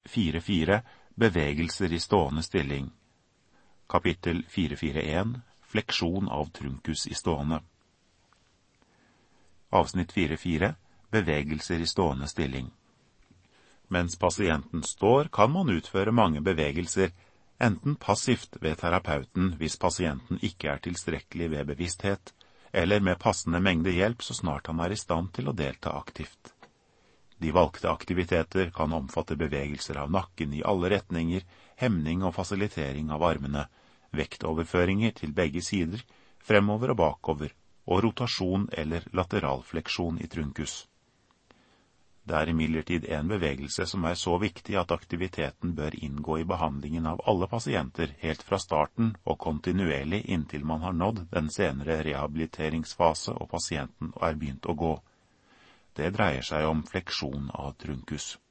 4.4 Bevegelser i stående stilling. Kapittel 4.4.1 Fleksjon av trunkus i stående. Avsnitt 4.4 Bevegelser i stående stilling. Mens pasienten står, kan man utføre mange bevegelser, enten passivt ved terapeuten hvis pasienten ikke er tilstrekkelig ved bevissthet, eller med passende mengde hjelp så snart han er i stand til å delta aktivt. De valgte aktiviteter kan omfatte bevegelser av nakken i alle retninger, hemning og fasilitering av armene, vektoverføringer til begge sider, fremover og bakover, og rotasjon eller lateralfleksjon i trunkus. Det er imidlertid en bevegelse som er så viktig at aktiviteten bør inngå i behandlingen av alle pasienter helt fra starten og kontinuerlig inntil man har nådd den senere rehabiliteringsfase og pasienten er begynt å gå. Det dreier seg om fleksjon av trunkus.